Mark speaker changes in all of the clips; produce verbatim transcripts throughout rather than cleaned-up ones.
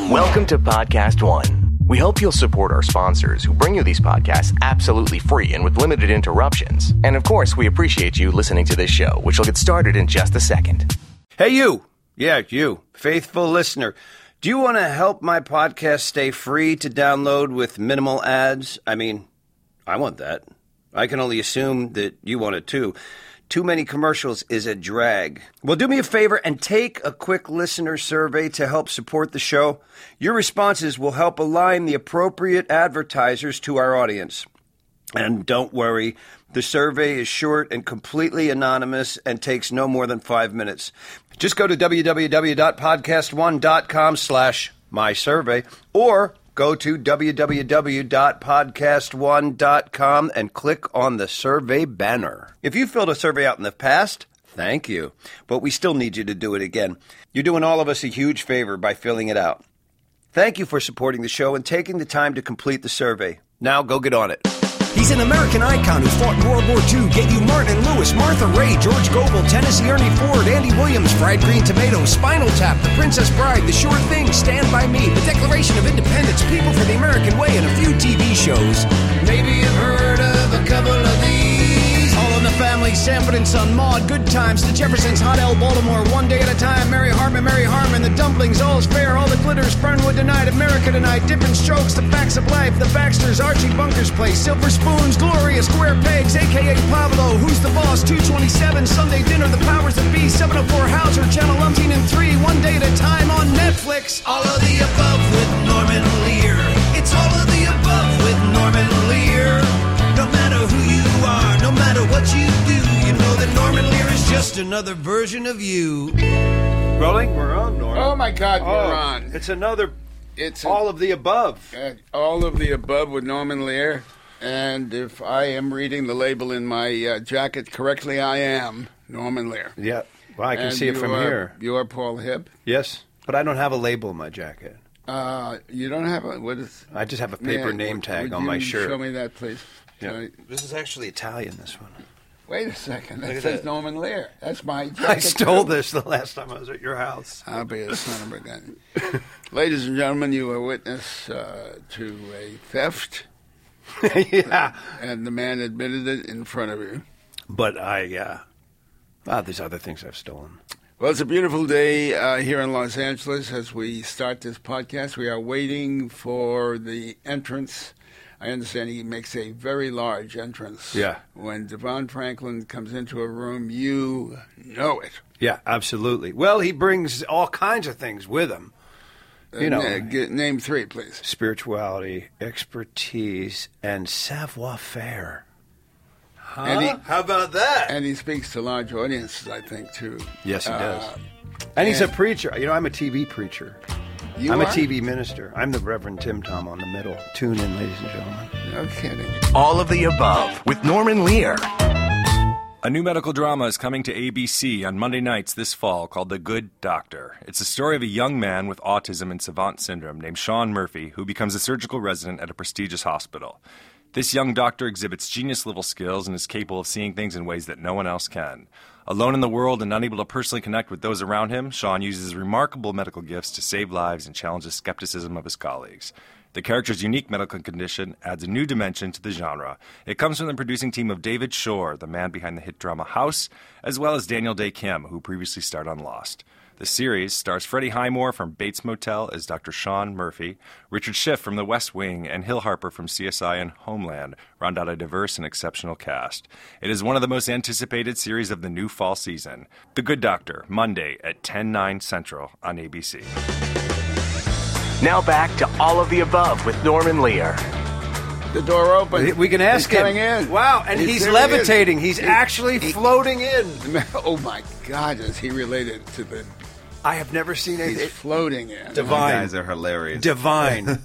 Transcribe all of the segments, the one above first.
Speaker 1: Welcome to Podcast One. We hope you'll support our sponsors who bring you these podcasts absolutely free and with limited interruptions. And of course, we appreciate you listening to this show, which will get started in just a second.
Speaker 2: Hey, you. Yeah, you. Faithful listener. Do you want to help my podcast stay free to download with minimal ads? I mean, I want that. I can only assume that you want it too. Too many commercials is a drag. Well, do me a favor and take a quick listener survey to help support the show. Your responses will help align the appropriate advertisers to our audience. And don't worry, the survey is short and completely anonymous and takes no more than five minutes. Just go to www.podcast1.com slash my survey or go to w w w dot podcast one dot com and click on the survey banner. If you filled a survey out in the past, thank you. But we still need you to do it again. You're doing all of us a huge favor by filling it out. Thank you for supporting the show and taking the time to complete the survey. Now go get on it.
Speaker 3: He's an American icon who fought in World War Two, gave you Martin Lewis, Martha Ray, George Gobel, Tennessee Ernie Ford, Andy Williams, Fried Green Tomatoes, Spinal Tap, The Princess Bride, The Sure Thing, Stand By Me, The Declaration of Independence, People for the American Way, and a few T V shows. Maybe you've heard of a couple of these. All in the Family, Sanford and Son, Maude, Good Times, The Jeffersons, Hot L, Baltimore, One Day at a Time, Mary Hartman, Mary Harmon, The Dumplings, All's Fair, All the Glitters, Fernwood Tonight, America Tonight, Different Strokes, The Facts of Life, The Baxters, Archie Bunker's Place, Silver Spoons, Gloria, Square Pegs, a k a. Pablo, Who's the Boss, two twenty-seven, Sunday Dinner, The Powers That Be, seven oh four Hauser, Channel umpteen and three, One Day at a Time on Netflix. All of the above with Norman Lear. It's all of the above with Norman Lear. No matter who you are, no matter what you do, you know that Norman Lear is just another version of you.
Speaker 2: Rolling? We're on, Norman.
Speaker 4: Oh, my God,
Speaker 2: Oh,
Speaker 4: we're on.
Speaker 2: It's another
Speaker 4: It's
Speaker 2: all
Speaker 4: a,
Speaker 2: of the above.
Speaker 4: uh, all of the above with Norman Lear. And if I am reading the label in my uh, jacket correctly, I am Norman Lear.
Speaker 2: Yeah. Well, I can
Speaker 4: And
Speaker 2: see it
Speaker 4: you
Speaker 2: from
Speaker 4: are,
Speaker 2: here.
Speaker 4: You are Paul Hibb.
Speaker 2: Yes, but I don't have a label in my jacket.
Speaker 4: Uh, you don't have a, what is?
Speaker 2: I just have a paper
Speaker 4: Yeah,
Speaker 2: name
Speaker 4: would-
Speaker 2: tag
Speaker 4: would
Speaker 2: on
Speaker 4: you
Speaker 2: my shirt.
Speaker 4: Show me that, please.
Speaker 2: Yeah.
Speaker 4: Uh,
Speaker 2: This is actually Italian, this one.
Speaker 4: wait a second. That
Speaker 2: Look at
Speaker 4: says
Speaker 2: that.
Speaker 4: Norman Lear. That's my jacket.
Speaker 2: I stole
Speaker 4: too.
Speaker 2: this the last time I was at your house.
Speaker 4: I'll be a son of a gun. Ladies and gentlemen, you are witness uh, to a theft,
Speaker 2: Yeah.
Speaker 4: and the man admitted it in front of you.
Speaker 2: But I, uh, ah, there's other things I've stolen.
Speaker 4: Well, it's a beautiful day uh, here in Los Angeles as we start this podcast. We are waiting for the entrance. I understand he makes a very large entrance.
Speaker 2: Yeah.
Speaker 4: When Devon Franklin comes into a room, you know it.
Speaker 2: Yeah, absolutely. Well, he brings all kinds of things with him. You
Speaker 4: Uh,
Speaker 2: know,
Speaker 4: na- get- name three, please.
Speaker 2: spirituality, expertise, and savoir-faire. Huh?
Speaker 4: And he-
Speaker 2: How about that?
Speaker 4: And he speaks to large audiences, I think, too.
Speaker 2: Yes, he
Speaker 4: Uh,
Speaker 2: does. And he's a
Speaker 4: and-
Speaker 2: preacher. You know, I'm a T V preacher.
Speaker 4: You
Speaker 2: I'm
Speaker 4: are?
Speaker 2: a T V minister. I'm the Reverend Tim Tom on the middle. Tune in, ladies and gentlemen.
Speaker 4: No kidding.
Speaker 1: All of the above with Norman Lear.
Speaker 5: A new medical drama is coming to A B C on Monday nights this fall called The Good Doctor. It's the story of a young man with autism and savant syndrome named Sean Murphy who becomes a surgical resident at a prestigious hospital. This young doctor exhibits genius-level skills and is capable of seeing things in ways that no one else can. Alone in the world and unable to personally connect with those around him, Sean uses his remarkable medical gifts to save lives and challenge the skepticism of his colleagues. The character's unique medical condition adds a new dimension to the genre. It comes from the producing team of David Shore, the man behind the hit drama House, as well as Daniel Day Kim, who previously starred on Lost. The series stars Freddie Highmore from Bates Motel as Doctor Sean Murphy, Richard Schiff from The West Wing, and Hill Harper from C S I and Homeland round out a diverse and exceptional cast. It is one of the most anticipated series of the new fall season. The Good Doctor, Monday at ten, nine Central on A B C.
Speaker 1: Now back to All of the Above with Norman Lear.
Speaker 4: The door open.
Speaker 2: We- We can ask
Speaker 4: He's
Speaker 2: him.
Speaker 4: coming in.
Speaker 2: Wow, and he's,
Speaker 4: there he
Speaker 2: levitating.
Speaker 4: is.
Speaker 2: He's
Speaker 4: He-
Speaker 2: actually
Speaker 4: he-
Speaker 2: floating in.
Speaker 4: Oh, my God, is he related to the...
Speaker 2: I have never seen
Speaker 4: He's
Speaker 2: anything.
Speaker 4: floating in.
Speaker 6: You
Speaker 2: Divine.
Speaker 6: guys are hilarious.
Speaker 2: Divine.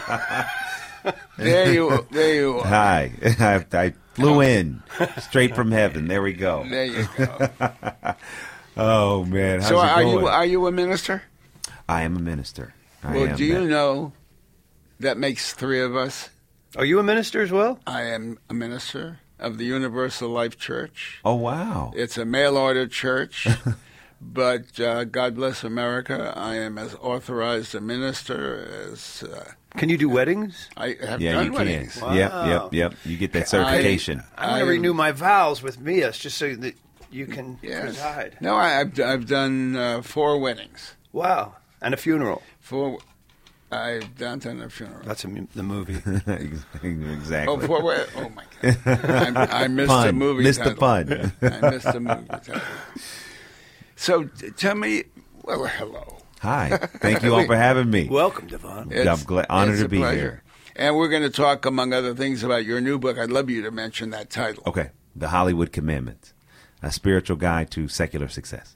Speaker 4: There you there you are.
Speaker 6: Hi. I, I flew in straight from heaven. There we go.
Speaker 4: There you go.
Speaker 6: Oh, man. How's
Speaker 4: So
Speaker 6: it
Speaker 4: are
Speaker 6: going?
Speaker 4: you are you a minister?
Speaker 6: I am a minister. I
Speaker 4: Well,
Speaker 6: am
Speaker 4: do you
Speaker 6: that.
Speaker 4: know that makes three of us?
Speaker 2: Are you a minister as well?
Speaker 4: I am a minister of the Universal Life Church.
Speaker 6: Oh, wow.
Speaker 4: It's a mail order church, But uh, God bless America. I am as authorized a minister as... Uh,
Speaker 2: Can you do weddings?
Speaker 4: I have
Speaker 6: Yeah,
Speaker 4: done
Speaker 6: you
Speaker 4: weddings.
Speaker 6: can. Yep, yep, yep. You get that certification.
Speaker 2: I'm going to
Speaker 4: I-
Speaker 2: renew my vows with Mia just so that you can
Speaker 4: Yes.
Speaker 2: preside.
Speaker 4: No, I, I've, I've done uh, four weddings.
Speaker 2: Wow. And a funeral.
Speaker 4: Four... I've done a funeral.
Speaker 2: That's a, mu- the movie.
Speaker 6: Exactly.
Speaker 4: Oh, four wed- Oh, my God. I, I missed
Speaker 6: Pun.
Speaker 4: the movie
Speaker 6: Missed the
Speaker 4: title.
Speaker 6: pun.
Speaker 4: I missed the movie title. So, t- tell me... Well, hello.
Speaker 6: Hi. Thank you all for having me.
Speaker 2: Welcome, Devon.
Speaker 6: I'm glad, honored
Speaker 4: it's
Speaker 6: to
Speaker 4: a
Speaker 6: be
Speaker 4: pleasure.
Speaker 6: here.
Speaker 4: And we're going to talk, among other things, about your new book. I'd love you to mention that title.
Speaker 6: Okay. The Hollywood Commandments, a spiritual guide to secular success.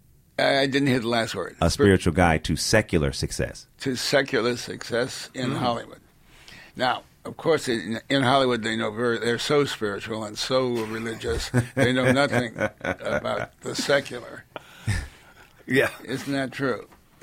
Speaker 4: I didn't hear the last word.
Speaker 6: A spiritual guide to secular success.
Speaker 4: To secular success in
Speaker 6: Mm.
Speaker 4: Hollywood. Now, of course, in, in Hollywood, they know very, they're so spiritual and so religious, they know nothing about the secular.
Speaker 2: Yeah.
Speaker 4: Isn't that true?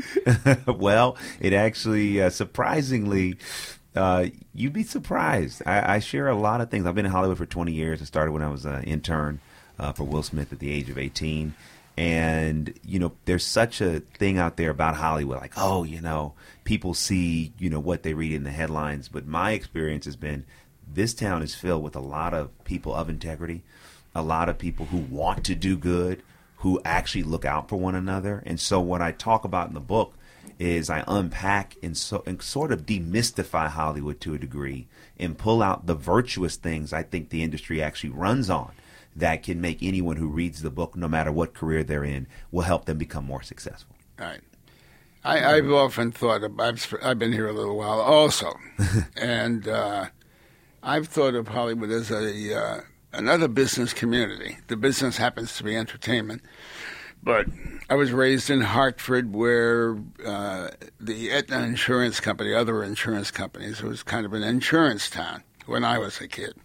Speaker 6: Well, it actually, uh, surprisingly, uh, you'd be surprised. I, I share a lot of things. I've been in Hollywood for twenty years. I started when I was an intern uh, for Will Smith at the age of eighteen. And, you know, there's such a thing out there about Hollywood, like, oh, you know, people see, you know, what they read in the headlines. But my experience has been this town is filled with a lot of people of integrity, a lot of people who want to do good, who actually look out for one another. And so what I talk about in the book is I unpack and, so, and sort of demystify Hollywood to a degree and pull out the virtuous things I think the industry actually runs on that can make anyone who reads the book, no matter what career they're in, will help them become more successful.
Speaker 4: All right. I, I've often thought of, I've, I've been here a little while also, and uh, I've thought of Hollywood as a uh, another business community. The business happens to be entertainment, but I was raised in Hartford where uh, the Aetna Insurance Company, other insurance companies, it was kind of an insurance town when I was a kid.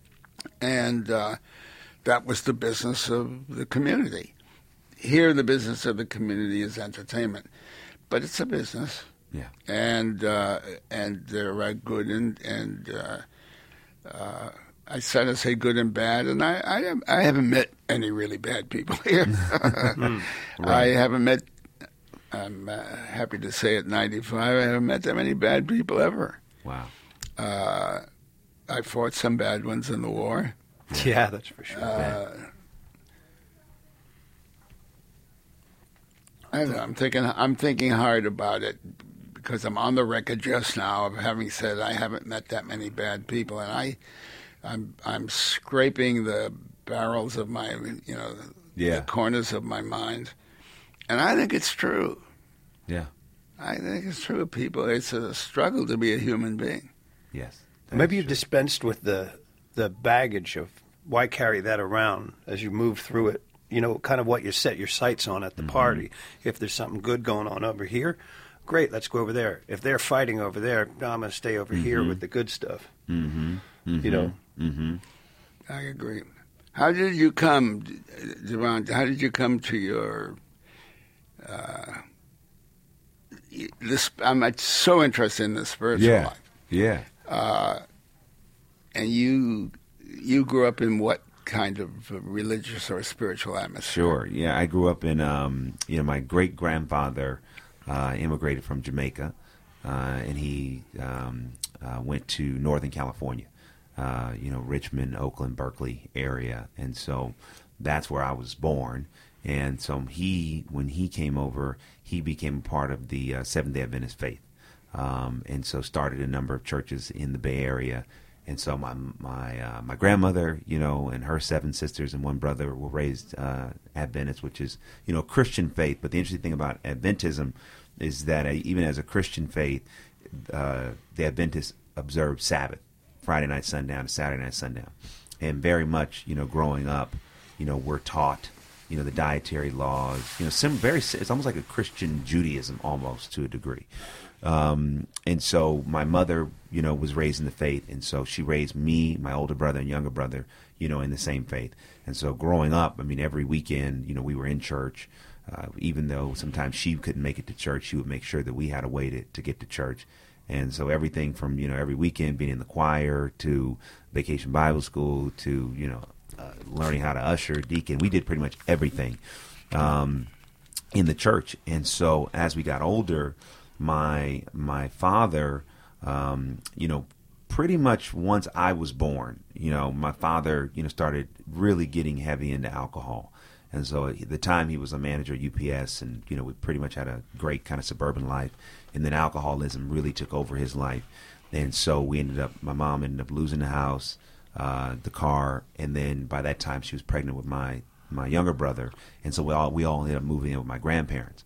Speaker 4: And uh, that was the business of the community. Here, the business of the community is entertainment, but it's a business.
Speaker 6: Yeah.
Speaker 4: And uh, and there are good and and uh, uh, I try to say good and bad, and I I, have, I haven't met any really bad people here.
Speaker 6: Right.
Speaker 4: I haven't met. I'm uh, happy to say at ninety-five, I haven't met that many bad people ever.
Speaker 6: Wow.
Speaker 4: Uh, I fought some bad ones in the war.
Speaker 2: Yeah, that's for sure.
Speaker 4: Uh, I don't know, I'm thinking. I'm thinking hard about it because I'm on the record just now of having said I haven't met that many bad people, and I, I'm I'm scraping the barrels of my, you know,
Speaker 6: Yeah.
Speaker 4: the corners of my mind, and I think it's true.
Speaker 6: Yeah.
Speaker 4: I think it's true. People, it's a struggle to be a human being.
Speaker 6: Yes. That
Speaker 2: Maybe
Speaker 6: is
Speaker 2: you've
Speaker 6: true.
Speaker 2: dispensed with the the baggage of why carry that around as you move through it. You know, kind of what you set your sights on at the party. If there's something good going on over here, great, let's go over there. If they're fighting over there, I'm going to stay over here with the good stuff.
Speaker 6: Mm-hmm. Mm-hmm.
Speaker 2: You know?
Speaker 6: Mm-hmm.
Speaker 4: I agree. How did you come, Devon? How did you come to your? Uh, this I'm so interested in the spiritual
Speaker 6: Yeah.
Speaker 4: life,
Speaker 6: Yeah.
Speaker 4: uh, and you you grew up in what kind of religious or spiritual atmosphere?
Speaker 6: Sure. Yeah, I grew up in, um, you know, my great grandfather uh, immigrated from Jamaica, uh, and he um, uh, went to Northern California, uh, you know, Richmond, Oakland, Berkeley area, and so that's where I was born. And so he, when he came over, he became a part of the uh, Seventh-day Adventist faith, um, and so started a number of churches in the Bay Area. And so my my uh, my grandmother, you know, and her seven sisters and one brother were raised uh, Adventists, which is, you know, Christian faith. But the interesting thing about Adventism is that uh, even as a Christian faith, uh, the Adventists observe Sabbath, Friday night sundown to Saturday night sundown, and very much, you know, growing up, you know, we're taught, you know, the dietary laws, you know, some very it's almost like a Christian Judaism almost to a degree. Um, and so my mother, you know, was raised in the faith, and so she raised me, my older brother and younger brother, you know, in the same faith. And so growing up, I mean, every weekend, you know, we were in church. Uh, even though sometimes she couldn't make it to church, she would make sure that we had a way to, to get to church. And so everything from, you know, every weekend being in the choir to Vacation Bible School to, you know, uh, learning how to usher, deacon, we did pretty much everything. Um, in the church. And so as we got older, my my father, um, you know, pretty much once I was born, you know, my father, you know, started really getting heavy into alcohol. And so at the time he was a manager at U P S, and, you know, we pretty much had a great kind of suburban life. And then alcoholism really took over his life. And so we ended up, my mom ended up losing the house, uh, the car. And then by that time she was pregnant with my, my younger brother. And so we all, we all ended up moving in with my grandparents.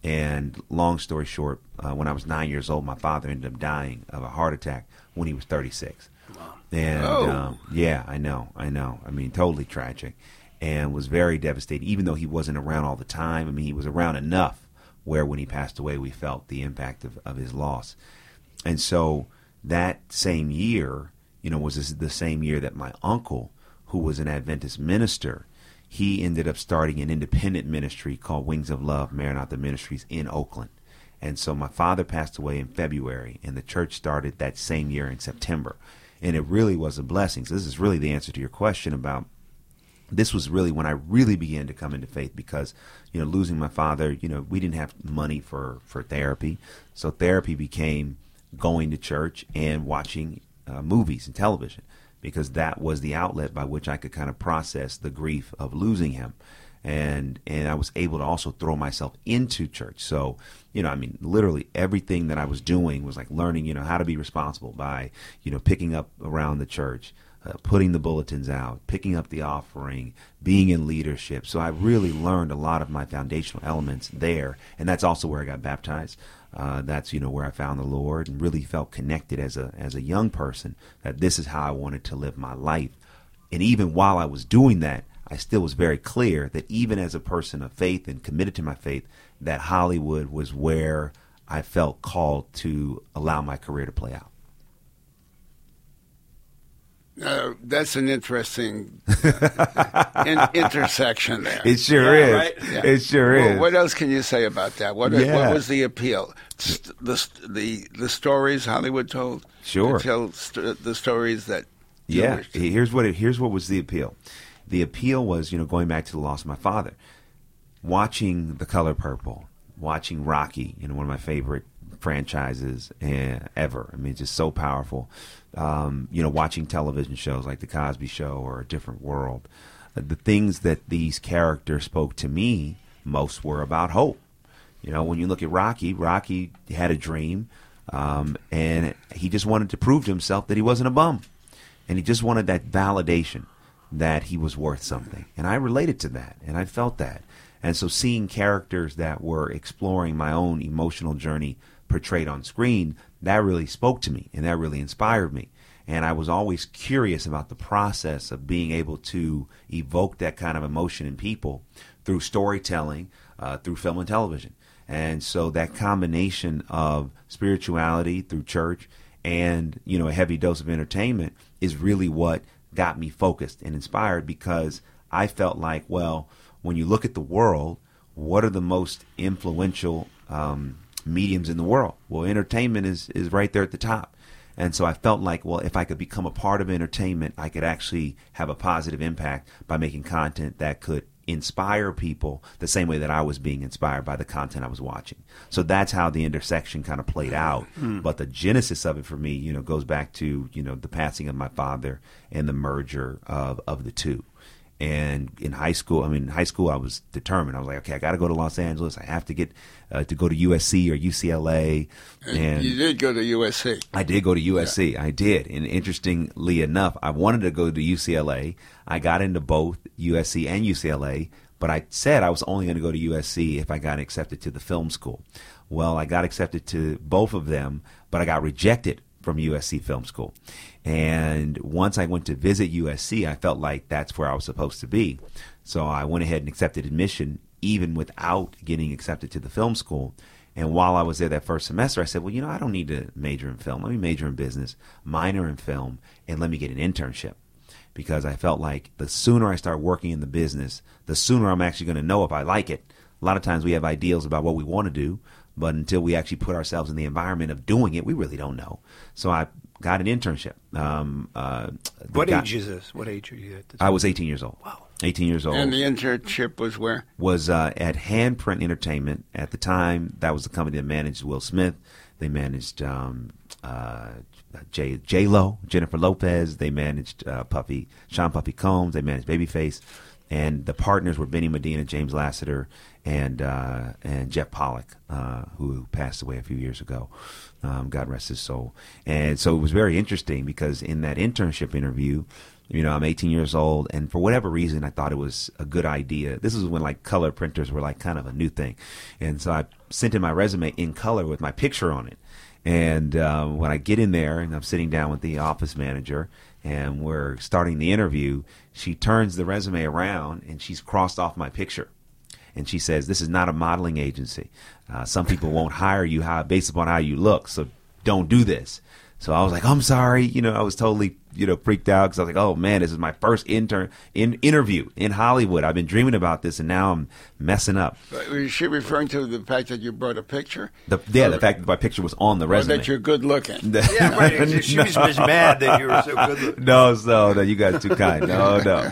Speaker 6: And long story short, uh, when I was nine years old, my father ended up dying of a heart attack when he was thirty-six. Wow. And
Speaker 4: oh.
Speaker 6: um, yeah, I know, I know. I mean, totally tragic. And was very devastated, even though he wasn't around all the time. I mean, he was around enough where when he passed away, we felt the impact of, of his loss. And so that same year, you know, was this, the same year that my uncle, who was an Adventist minister, he ended up starting an independent ministry called Wings of Love, Maranatha Ministries in Oakland. And so my father passed away in February, and the church started that same year in September. And it really was a blessing. So this is really the answer to your question about, this was really when I really began to come into faith, because, you know, losing my father, you know, we didn't have money for, for therapy. So therapy became going to church and watching uh, movies and television, because that was the outlet by which I could kind of process the grief of losing him. And and I was able to also throw myself into church. So, you know, I mean, literally everything that I was doing was like learning, you know, how to be responsible by, you know, picking up around the church, Uh, putting the bulletins out, picking up the offering, being in leadership. So I really learned a lot of my foundational elements there. And that's also where I got baptized. Uh, that's, you know, where I found the Lord and really felt connected as a as a young person that this is how I wanted to live my life. And even while I was doing that, I still was very clear that even as a person of faith and committed to my faith, that Hollywood was where I felt called to allow my career to play out.
Speaker 4: Uh, that's an interesting uh, in, intersection there.
Speaker 6: It sure
Speaker 2: Yeah,
Speaker 6: is.
Speaker 2: right?
Speaker 6: Yeah. It sure
Speaker 4: well,
Speaker 6: is.
Speaker 4: What else can you say about that? What,
Speaker 6: Yeah.
Speaker 4: what was the appeal? St- the, the the stories Hollywood told.
Speaker 6: Sure.
Speaker 4: To tell st- the stories that.
Speaker 6: Yeah.
Speaker 4: Jewish did.
Speaker 6: Here's what it, here's what was the appeal. The appeal was, you know, going back to the loss of my father, watching The Color Purple, watching Rocky, you know, one of my favorite franchises uh, ever. I mean, just so powerful. Um, you know, watching television shows like The Cosby Show or A Different World. Uh, the things that these characters spoke to me most were about hope. You know, when you look at Rocky, Rocky had a dream, um, and he just wanted to prove to himself that he wasn't a bum. And he just wanted that validation that he was worth something. And I related to that, and I felt that. And so seeing characters that were exploring my own emotional journey portrayed on screen, that really spoke to me, and that really inspired me. And I was always curious about the process of being able to evoke that kind of emotion in people through storytelling, uh, through film and television. And so that combination of spirituality through church and, you know, a heavy dose of entertainment is really what got me focused and inspired, because I felt like, well, when you look at the world, what are the most influential um, mediums in the world? Well, entertainment is, is right there at the top. And so I felt like, well, if I could become a part of entertainment, I could actually have a positive impact by making content that could inspire people the same way that I was being inspired by the content I was watching. So that's how the intersection kind of played out. Mm. But the genesis of it for me, you know, goes back to, you know, the passing of my father and the merger of, of the two. And in high school, I mean, in high school, I was determined. I was like, okay, I got to go to Los Angeles. I have to get uh, to go to U S C or U C L A.
Speaker 4: And you did go to U S C.
Speaker 6: I did go to U S C. Yeah. I did. And interestingly enough, I wanted to go to U C L A. I got into both U S C and U C L A, but I said I was only going to go to U S C if I got accepted to the film school. Well, I got accepted to both of them, but I got rejected from U S C Film School. And once I went to visit U S C, I felt like that's where I was supposed to be. So I went ahead and accepted admission even without getting accepted to the film school. And while I was there that first semester, I said, well, you know, I don't need to major in film. Let me major in business, minor in film, and let me get an internship. Because I felt like the sooner I start working in the business, the sooner I'm actually going to know if I like it. A lot of times we have ideals about what we want to do, but until we actually put ourselves in the environment of doing it, we really don't know. So I got an internship. Um, uh,
Speaker 2: what
Speaker 6: guy,
Speaker 2: age is this? What age are you at this
Speaker 6: I was eighteen years old.
Speaker 2: Wow.
Speaker 6: eighteen years old.
Speaker 4: And the internship was where?
Speaker 6: Was uh, at Handprint Entertainment. At the time, that was the company that managed Will Smith. They managed um, uh, J J Lo, Jennifer Lopez. They managed uh, Puffy, Sean Puffy Combs. They managed Babyface, and the partners were Benny Medina, James Lasseter, and uh, and Jeff Pollock, uh, who passed away a few years ago. Um, God rest his soul. And so it was very interesting because in that internship interview, you know, I'm eighteen years old, and for whatever reason, I thought it was a good idea. This was when like color printers were like kind of a new thing, and so I sent in my resume in color with my picture on it. And uh, when I get in there, and I'm sitting down with the office manager, and we're starting the interview, she turns the resume around and she's crossed off my picture. And she says, "This is not a modeling agency. Uh, some people won't hire you how, based upon how you look, so don't do this." So I was like, "I'm sorry." You know, I was totally, you know, freaked out because I was like, "Oh, man, this is my first intern in interview in Hollywood. I've been dreaming about this, and now I'm messing up."
Speaker 4: Was she referring to the fact that you brought a picture?
Speaker 6: The, yeah,
Speaker 4: or,
Speaker 6: the fact that my picture was on the
Speaker 4: or
Speaker 6: resume.
Speaker 4: that you're good looking.
Speaker 2: Yeah, right. She was just mad that you were so good looking.
Speaker 6: No, no, no, you guys are too kind. No, no.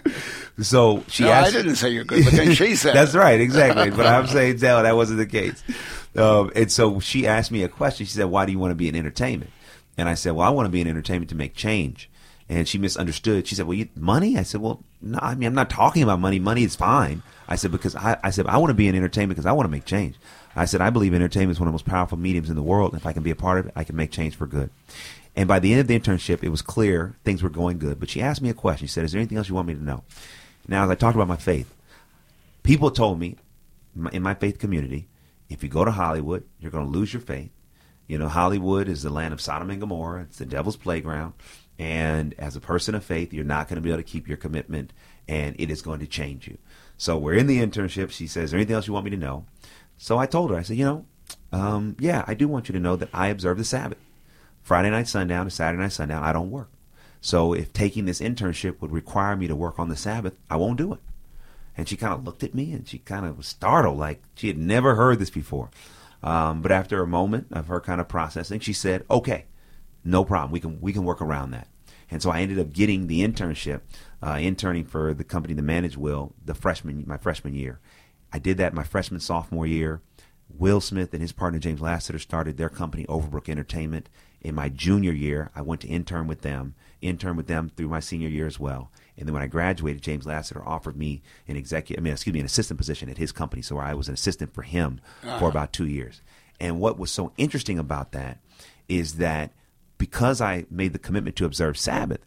Speaker 6: So she
Speaker 4: no,
Speaker 6: asked.
Speaker 4: I didn't say you're good looking. She said.
Speaker 6: That's right, exactly. But I'm saying, no, that wasn't the case. Um, and so she asked me a question. She said, "Why do you want to be in entertainment?" And I said, "Well, I want to be in entertainment to make change." And she misunderstood. She said, "Well, you, money?" I said, "Well, no, I mean, I'm not talking about money. Money is fine." I said, because I, I said, I want to be in entertainment because I want to make change. I said, I believe entertainment is one of the most powerful mediums in the world. And if I can be a part of it, I can make change for good. And by the end of the internship, it was clear things were going good. But she asked me a question. She said, "Is there anything else you want me to know?" Now, as I talked about my faith, people told me in my faith community, if you go to Hollywood, you're going to lose your faith. You know, Hollywood is the land of Sodom and Gomorrah. It's the devil's playground. And as a person of faith, you're not going to be able to keep your commitment, and it is going to change you. So we're in the internship. She says, "Is there anything else you want me to know?" So I told her, I said, you know, um, yeah, I do want you to know that I observe the Sabbath. Friday night sundown to Saturday night sundown, I don't work. So if taking this internship would require me to work on the Sabbath, I won't do it. And she kind of looked at me, and she kind of was startled, like she had never heard this before. Um, but after a moment of her kind of processing, she said, "Okay, no problem. We can we can work around that." And so I ended up getting the internship, uh, interning for the company that managed Will, the freshman my freshman year. I did that my freshman sophomore year. Will Smith and his partner James Lasseter started their company, Overbrook Entertainment. In my junior year, I went to intern with them, intern with them through my senior year as well. And then when I graduated, James Lasseter offered me an executive, I mean, excuse me, an assistant position at his company. So I was an assistant for him uh-huh. for about two years. And what was so interesting about that is that because I made the commitment to observe Sabbath,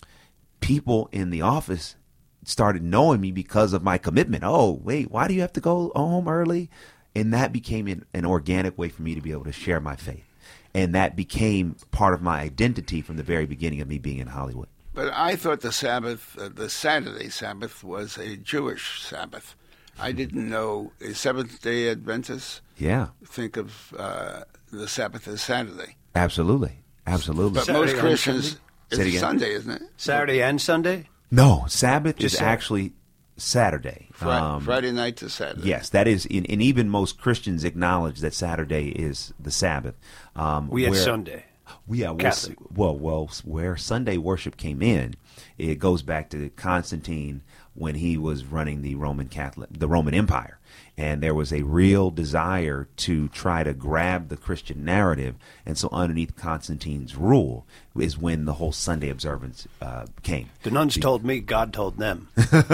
Speaker 6: people in the office started knowing me because of my commitment. "Oh, wait, why do you have to go home early?" And that became an, an organic way for me to be able to share my faith. And that became part of my identity from the very beginning of me being in Hollywood.
Speaker 4: But I thought the Sabbath, uh, the Saturday Sabbath, was a Jewish Sabbath. I didn't know a Seventh-day Adventist.
Speaker 6: Yeah.
Speaker 4: Think of uh, the Sabbath as Saturday.
Speaker 6: Absolutely. Absolutely.
Speaker 4: But
Speaker 2: Saturday
Speaker 4: most Christians, it's Sunday, isn't it?
Speaker 2: Saturday and Sunday?
Speaker 6: No, Sabbath
Speaker 2: Just
Speaker 6: is
Speaker 2: Saturday.
Speaker 6: actually Saturday.
Speaker 4: Friday,
Speaker 6: Um,
Speaker 4: Friday night to Saturday.
Speaker 6: Yes, that is, and and even most Christians acknowledge that Saturday is the Sabbath. Um,
Speaker 2: We had
Speaker 6: where-
Speaker 2: Sunday.
Speaker 6: Yeah, well,
Speaker 2: Catholic.
Speaker 6: well, well, where Sunday worship came in, it goes back to Constantine when he was running the Roman Catholic, the Roman Empire, and there was a real desire to try to grab the Christian narrative, and so underneath Constantine's rule is when the whole Sunday observance uh, came.
Speaker 2: The nuns told me, God told them.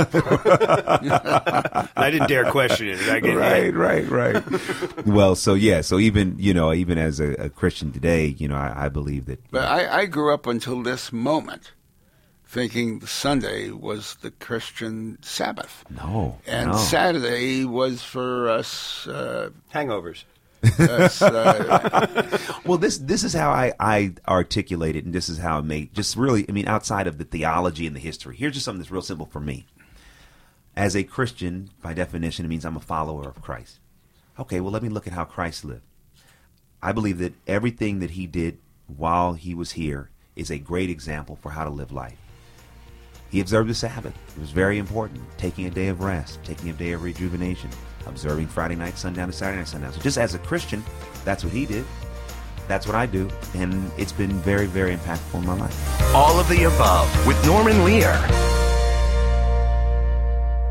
Speaker 2: I didn't dare question it. I get
Speaker 6: Right, right, right. Well, so yeah, so even you know, even as a, a Christian today, you know, I, I believe that.
Speaker 4: But I, I grew up until this moment thinking Sunday was the Christian Sabbath.
Speaker 6: No,
Speaker 4: And
Speaker 6: no.
Speaker 4: Saturday was for us. Uh,
Speaker 2: Hangovers.
Speaker 4: us uh,
Speaker 6: Well, this this is how I, I articulate it, and this is how I make just really, I mean, outside of the theology and the history. Here's just something that's real simple for me. As a Christian, by definition, it means I'm a follower of Christ. Okay, well, let me look at how Christ lived. I believe that everything that he did while he was here is a great example for how to live life. He observed the Sabbath. It was very important. Taking a day of rest, taking a day of rejuvenation, observing Friday night sundown to Saturday night sundown. So just as a Christian, that's what he did. That's what I do. And it's been very, very impactful in my life.
Speaker 1: All of the above with Norman Lear.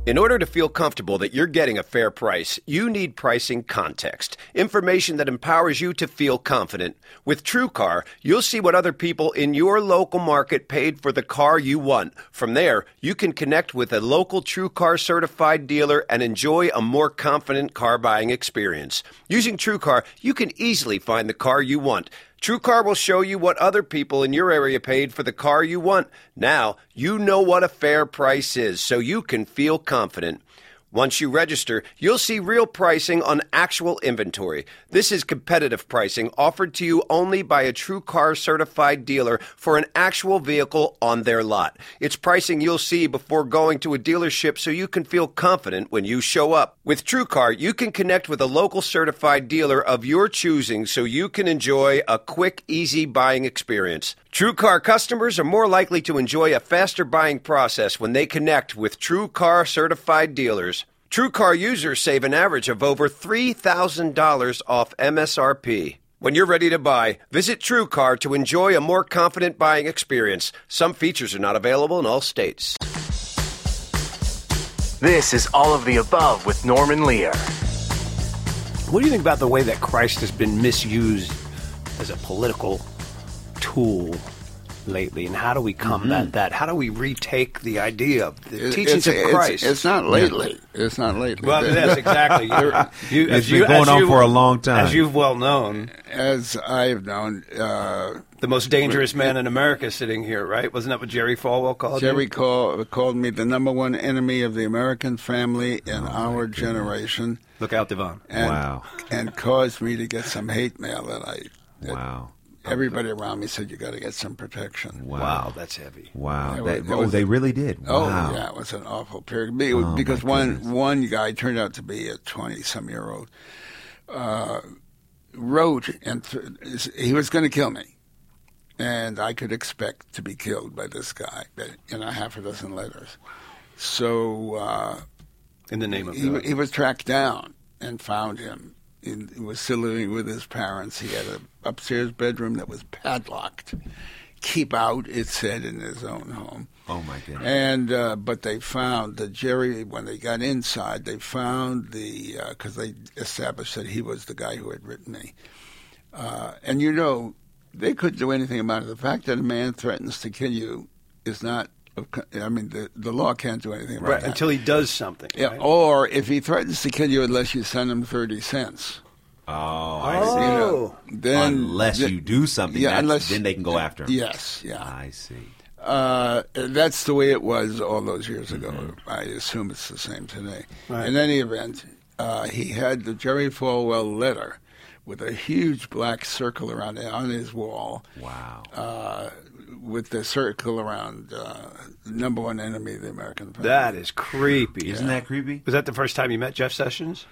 Speaker 2: In order to feel comfortable that you're getting a fair price, you need pricing context, information that empowers you to feel confident. With TrueCar, you'll see what other people in your local market paid for the car you want. From there, you can connect with a local TrueCar certified dealer and enjoy a more confident car buying experience. Using TrueCar, you can easily find the car you want. TrueCar will show you what other people in your area paid for the car you want. Now, you know what a fair price is, so you can feel confident. Once you register, you'll see real pricing on actual inventory. This is competitive pricing offered to you only by a TrueCar certified dealer for an actual vehicle on their lot. It's pricing you'll see before going to a dealership so you can feel confident when you show up. With TrueCar, you can connect with a local certified dealer of your choosing so you can enjoy a quick, easy buying experience. TrueCar customers are more likely to enjoy a faster buying process when they connect with TrueCar certified dealers. TrueCar users save an average of over three thousand dollars off M S R P. When you're ready to buy, visit TrueCar to enjoy a more confident buying experience. Some features are not available in all states.
Speaker 1: This is All of the Above with Norman Lear.
Speaker 3: What do you think about the way that Christ has been misused as a political tool lately, and how do we combat mm-hmm. that? How do we retake the idea of the
Speaker 4: it,
Speaker 3: teachings
Speaker 4: it's,
Speaker 3: of Christ?
Speaker 4: It's, it's not lately. Yeah. It's not lately.
Speaker 3: Well, yes, exactly. you,
Speaker 6: it's been you, going on
Speaker 3: you,
Speaker 6: for a long time.
Speaker 3: As you've well known.
Speaker 4: As I've known. Uh,
Speaker 3: the most dangerous man in America sitting here, right? Wasn't that what Jerry Falwell called
Speaker 4: Jerry
Speaker 3: you?
Speaker 4: Call, called me the number one enemy of the American family in oh, our generation.
Speaker 3: Look out, Devon.
Speaker 4: And,
Speaker 6: wow.
Speaker 4: And caused me to get some hate mail that I... That,
Speaker 6: wow.
Speaker 4: Everybody around me said, you got to get some protection.
Speaker 6: Wow,
Speaker 3: wow that's heavy.
Speaker 6: Wow.
Speaker 4: That,
Speaker 6: that,
Speaker 4: that
Speaker 6: oh,
Speaker 4: was,
Speaker 6: they really did?
Speaker 4: Oh,
Speaker 6: wow.
Speaker 4: yeah, it was an awful period.
Speaker 6: Oh,
Speaker 4: because one, one guy turned out to be a twenty-some-year-old, uh, wrote, and th- he was going to kill me. And I could expect to be killed by this guy in a half a dozen letters. So... Uh,
Speaker 3: in the name of
Speaker 4: he,
Speaker 3: God.
Speaker 4: He was tracked down and found him. He was still living with his parents. He had an upstairs bedroom that was padlocked. Keep out, it said, in his own home.
Speaker 6: Oh, my goodness.
Speaker 4: And, uh, but they found that Jerry, when they got inside, they found the, because uh, they established that he was the guy who had written me. Uh, and, you know, they couldn't do anything about it. The fact that a man threatens to kill you is not, I mean, the, the law can't do anything about
Speaker 3: right,
Speaker 4: that.
Speaker 3: Until he does something.
Speaker 4: Yeah,
Speaker 3: right?
Speaker 4: Or if he threatens to kill you unless you send him thirty cents.
Speaker 6: Oh, I
Speaker 3: oh.
Speaker 6: see.
Speaker 4: You know, then,
Speaker 6: unless
Speaker 4: then,
Speaker 6: you do something,
Speaker 4: yeah,
Speaker 6: that's,
Speaker 4: unless,
Speaker 6: then they can go after him.
Speaker 4: Yes, yeah.
Speaker 6: I see.
Speaker 4: Uh, that's the way it was all those years ago.
Speaker 6: Mm-hmm.
Speaker 4: I assume it's the same today.
Speaker 3: Right.
Speaker 4: In any event, uh, he had the Jerry Falwell letter with a huge black circle around it on his wall.
Speaker 6: Wow.
Speaker 4: Uh, with the circle around uh, number one enemy of the American family.
Speaker 3: That is creepy.
Speaker 6: Isn't that creepy?
Speaker 3: Was that the first time you met Jeff Sessions?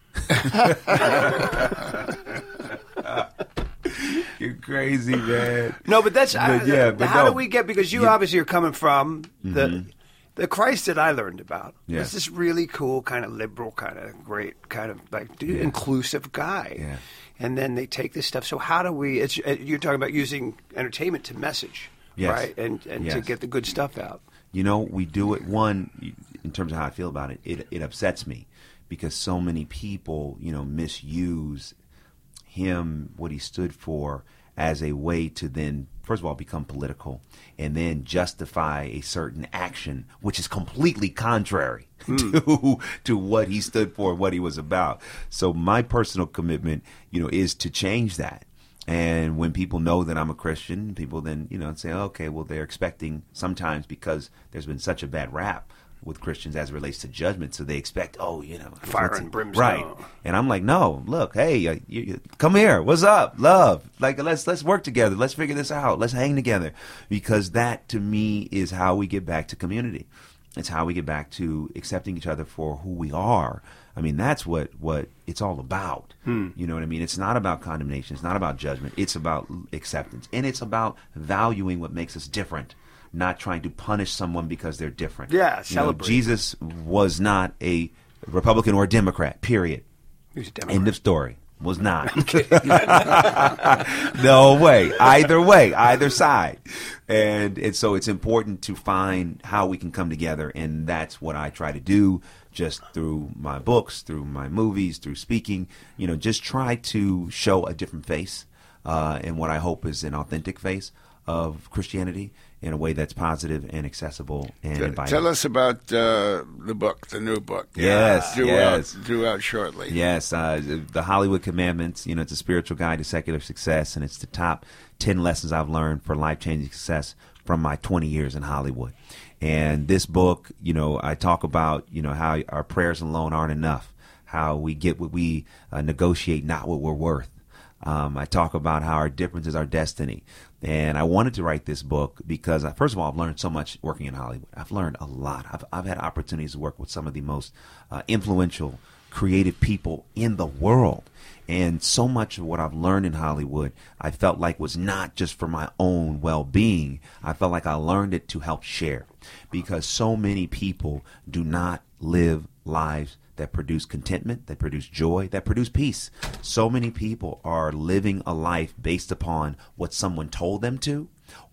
Speaker 6: You're crazy, man.
Speaker 3: No, but that's
Speaker 6: But
Speaker 3: I,
Speaker 6: yeah, but
Speaker 3: how
Speaker 6: no.
Speaker 3: do we get, because you
Speaker 6: Yeah.
Speaker 3: obviously are coming from the
Speaker 6: Mhm.
Speaker 3: the Christ that I learned about.
Speaker 6: Yeah.
Speaker 3: Was this really cool, kind of liberal, kind of great, kind of like dude,
Speaker 6: Yeah.
Speaker 3: inclusive guy.
Speaker 6: Yeah.
Speaker 3: And then they take this stuff. So how do we? It's, you're talking about using entertainment to message,
Speaker 6: Yes.
Speaker 3: right? And and to
Speaker 6: Yes.
Speaker 3: get the good stuff out.
Speaker 6: You know, we do it, one, in terms of how I feel about it, it, it upsets me because so many people, you know, misuse him, what he stood for, as a way to then, first of all, become political and then justify a certain action, which is completely contrary mm. to to what he stood for and what he was about. So my personal commitment, you know, is to change that. And when people know that I'm a Christian, people then, you know, say, okay, well, they're expecting sometimes, because there's been such a bad rap with Christians as it relates to judgment, so they expect, oh, you know,
Speaker 3: fire and brimstone,
Speaker 6: right? And I'm like, no, look, hey, uh, you, you, come here, what's up, love? Like, let's let's work together, let's figure this out, let's hang together, because that to me is how we get back to community. It's how we get back to accepting each other for who we are. I mean, that's what, what it's all about. Hmm. You know what I mean? It's not about condemnation. It's not about judgment. It's about acceptance. And it's about valuing what makes us different, not trying to punish someone because they're different.
Speaker 3: Yeah,
Speaker 6: you know,
Speaker 3: celebrate.
Speaker 6: Jesus was not a Republican or a Democrat, period.
Speaker 3: He was a Democrat.
Speaker 6: End of story. Was not. No way. Either way. Either side. and and so it's important to find how we can come together, and that's what I try to do, just through my books, through my movies, through speaking. You know, just try to show a different face, uh, and what I hope is an authentic face of Christianity in a way that's positive and accessible and
Speaker 4: T-
Speaker 6: inviting.
Speaker 4: Tell us about uh, the book, the new book.
Speaker 6: Yes,
Speaker 4: due
Speaker 6: yes.
Speaker 4: Out, due out shortly.
Speaker 6: Yes, uh, the Hollywood Commandments. You know, it's a spiritual guide to secular success, and it's the top ten lessons I've learned for life-changing success from my twenty years in Hollywood. And this book, you know, I talk about, you know, how our prayers alone aren't enough, how we get what we uh, negotiate, not what we're worth. Um, I talk about how our difference is our destiny. And I wanted to write this book because, uh, first of all, I've learned so much working in Hollywood. I've learned a lot. I've, I've had opportunities to work with some of the most uh, influential, creative people in the world. And so much of what I've learned in Hollywood, I felt like was not just for my own well-being. I felt like I learned it to help share, because so many people do not live lives that produce contentment, that produce joy, that produce peace. So many people are living a life based upon what someone told them to,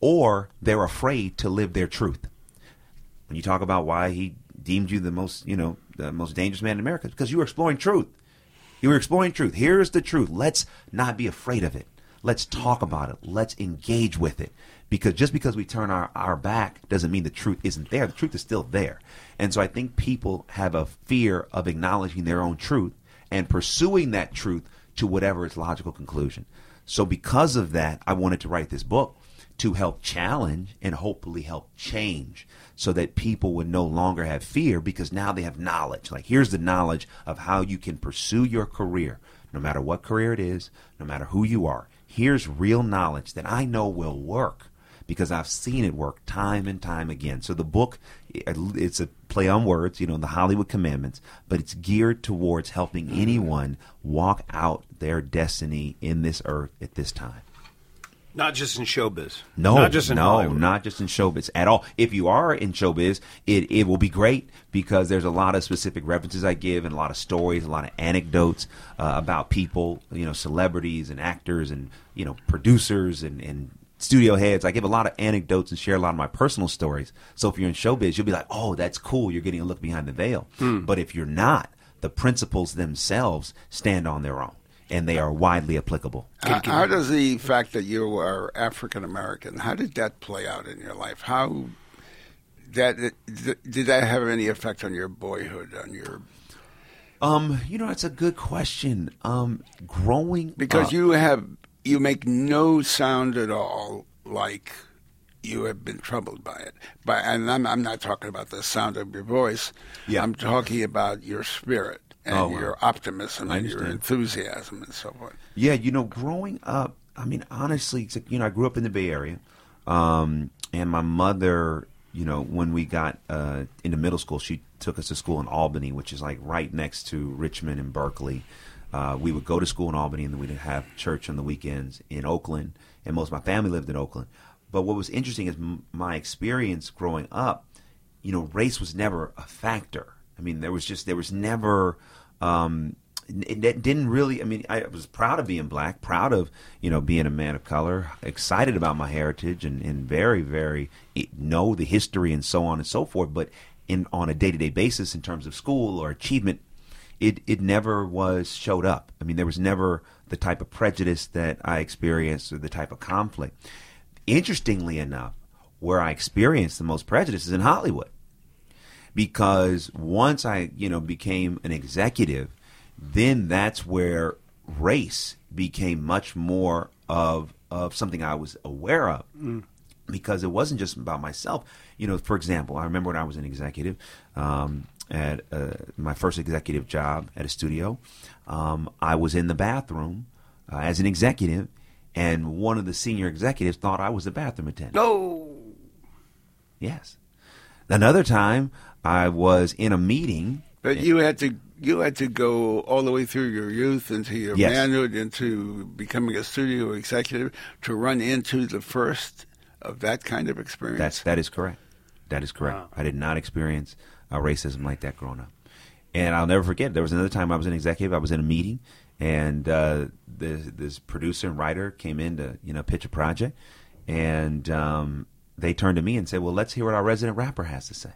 Speaker 6: or they're afraid to live their truth. When you talk about why he deemed you the most, you know, the most dangerous man in America, it's because you were exploring truth. You were exploring truth. Here's the truth. Let's not be afraid of it. Let's talk about it. Let's engage with it. Because just because we turn our, our back doesn't mean the truth isn't there. The truth is still there. And so I think people have a fear of acknowledging their own truth and pursuing that truth to whatever its logical conclusion. So because of that, I wanted to write this book to help challenge and hopefully help change, so that people would no longer have fear, because now they have knowledge. Like, here's the knowledge of how you can pursue your career, no matter what career it is, no matter who you are. Here's real knowledge that I know will work, because I've seen it work time and time again. So the book, it's a play on words, you know, the Hollywood Commandments, but it's geared towards helping anyone walk out their destiny in this earth at this time.
Speaker 2: Not just in showbiz.
Speaker 6: No,
Speaker 2: not just in
Speaker 6: no,
Speaker 2: Hollywood.
Speaker 6: not just in showbiz at all. If you are in showbiz, it, it will be great, because there's a lot of specific references I give, and a lot of stories, a lot of anecdotes uh, about people, you know, celebrities and actors and, you know, producers and, and studio heads. I give a lot of anecdotes and share a lot of my personal stories. So if you're in showbiz, you'll be like, oh, that's cool. You're getting a look behind the veil. Hmm. But if you're not, the principles themselves stand on their own, and they are widely applicable.
Speaker 4: How, how does the fact that you are African American, how did that play out in your life? How that did that have any effect on your boyhood, on your?
Speaker 6: Um, you know, it's a good question. Um, growing
Speaker 4: because
Speaker 6: up,
Speaker 4: you have you make no sound at all like you have been troubled by it. But and I'm I'm not talking about the sound of your voice.
Speaker 6: Yeah.
Speaker 4: I'm talking about your spirit and
Speaker 6: Oh, wow.
Speaker 4: your optimism
Speaker 6: I
Speaker 4: and your
Speaker 6: understand.
Speaker 4: enthusiasm and so forth.
Speaker 6: Yeah, you know, growing up, I mean, honestly, it's like, you know, I grew up in the Bay Area, um, and my mother, you know, when we got uh, into middle school, she took us to school in Albany, which is like right next to Richmond and Berkeley. Uh, we would go to school in Albany, and then we'd have church on the weekends in Oakland, and most of my family lived in Oakland. But what was interesting is m- my experience growing up, you know, race was never a factor. I mean, there was just, there was never, um, it, it didn't really, I mean, I was proud of being black, proud of, you know, being a man of color, excited about my heritage, and, and very, very know the history and so on and so forth. But in on a day-to-day basis, in terms of school or achievement, it, it never was showed up. I mean, there was never the type of prejudice that I experienced or the type of conflict. Interestingly enough, where I experienced the most prejudice is in Hollywood. Because once I, you know, became an executive, then that's where race became much more of of something I was aware of. Mm. Because it wasn't just about myself. You know, for example, I remember when I was an executive, um, at uh, my first executive job at a studio, um, I was in the bathroom uh, as an executive, and one of the senior executives thought I was the bathroom attendant.
Speaker 2: No.
Speaker 6: Yes. Another time, I was in a meeting.
Speaker 4: But you had to you had to go all the way through your youth into your
Speaker 6: Yes.
Speaker 4: manhood, into becoming a studio executive, to run into the first of that kind of experience.
Speaker 6: That's that is correct. That is correct.
Speaker 2: Wow.
Speaker 6: I did not experience uh, racism like that growing up. And I'll never forget, there was another time I was an executive. I was in a meeting, and uh, this, this producer and writer came in to, you know, pitch a project. And um, they turned to me and said, well, let's hear what our resident rapper has to say.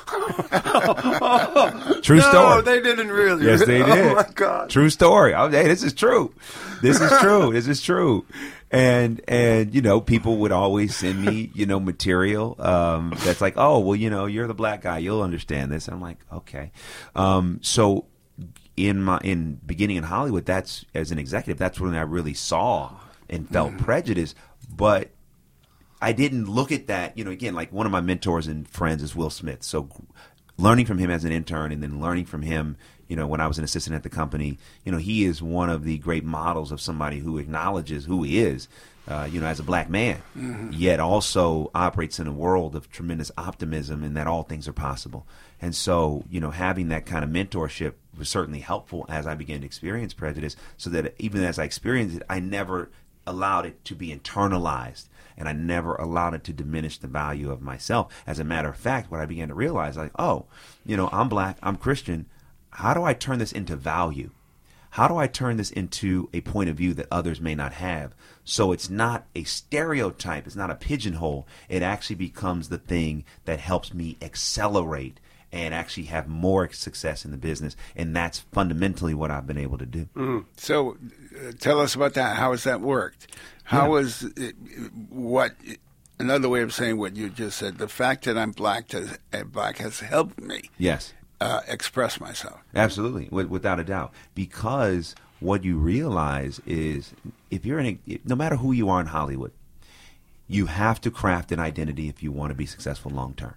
Speaker 6: True story.
Speaker 2: No, they didn't really.
Speaker 6: Yes, they did.
Speaker 2: Oh, my God.
Speaker 6: True story. Oh, hey, this is true. This is true. This is true. And, and, you know, people would always send me, you know, material um, that's like, oh, well, you know, you're the black guy. You'll understand this. I'm like, okay. Um, so in my in beginning in Hollywood, that's as an executive, that's when I really saw and felt mm. prejudice. But I didn't look at that, you know, again, like one of my mentors and friends is Will Smith. So learning from him as an intern and then learning from him, you know, when I was an assistant at the company, you know, he is one of the great models of somebody who acknowledges who he is, uh, you know, as a black man, mm-hmm. yet also operates in a world of tremendous optimism and that all things are possible. And so, you know, having that kind of mentorship was certainly helpful as I began to experience prejudice, so that even as I experienced it, I never allowed it to be internalized. And I never allowed it to diminish the value of myself. As a matter of fact, what I began to realize, like, oh, you know, I'm black, I'm Christian. How do I turn this into value? How do I turn this into a point of view that others may not have? So it's not a stereotype. It's not a pigeonhole. It actually becomes the thing that helps me accelerate and actually have more success in the business. And that's fundamentally what I've been able to do.
Speaker 4: Mm-hmm. So uh, tell us about that. How has that worked? How
Speaker 6: Yeah.
Speaker 4: was it, what, another way of saying what you just said, the fact that I'm black has, uh, black has helped me
Speaker 6: Yes.
Speaker 4: uh, express myself.
Speaker 6: Absolutely, w- without a doubt. Because what you realize is, if you're in, a, no matter who you are in Hollywood, you have to craft an identity if you want to be successful long term.